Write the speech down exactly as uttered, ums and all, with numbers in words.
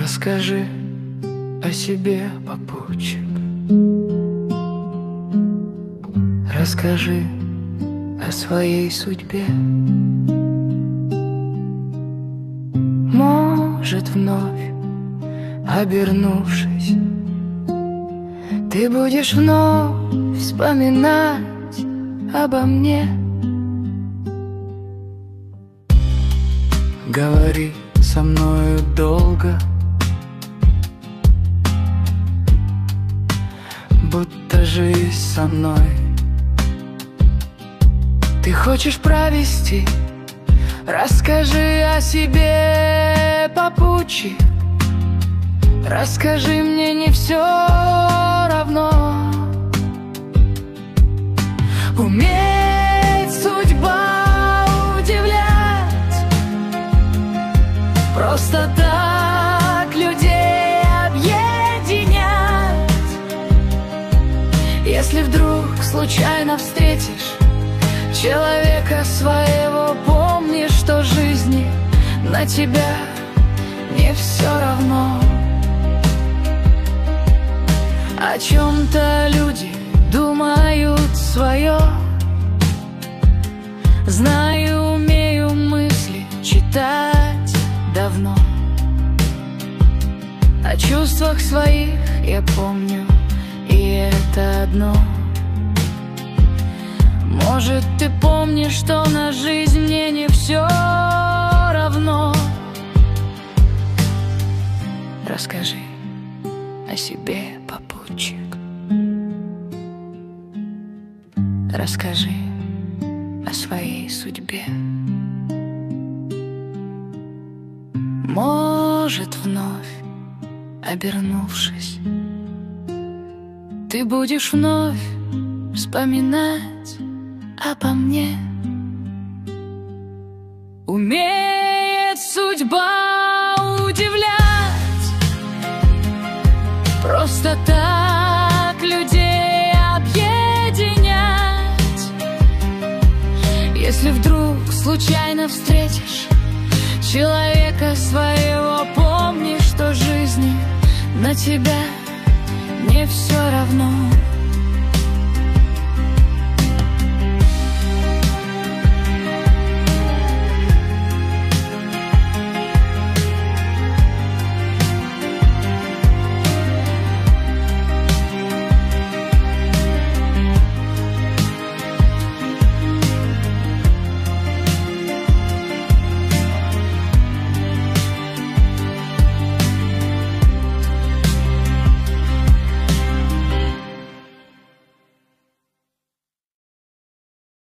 Расскажи о себе, попутчик. Расскажи о своей судьбе. Может, вновь обернувшись, ты будешь вновь вспоминать обо мне. Говори со мною долго, будто жизнь со мной ты хочешь провести. Расскажи о себе, попутчик. Расскажи, мне не все равно. Умеет судьба удивлять, просто так людей объединять. Если вдруг случайно встретишь человека своего, помни, что жизни на тебя не все равно. О чем-то люди думают свое. Знаю, умею мысли читать давно. О чувствах своих я помню, и это одно. Может, ты помнишь, что на жизнь мне не все равно. Расскажи о себе, попутчик. Расскажи о своей судьбе. Может, вновь обернувшись, ты будешь вновь вспоминать обо мне. Умеет судьба удивлять, просто так людей объединять. Если вдруг случайно встретишь человека своего, помни, что жизни на тебя не все равно.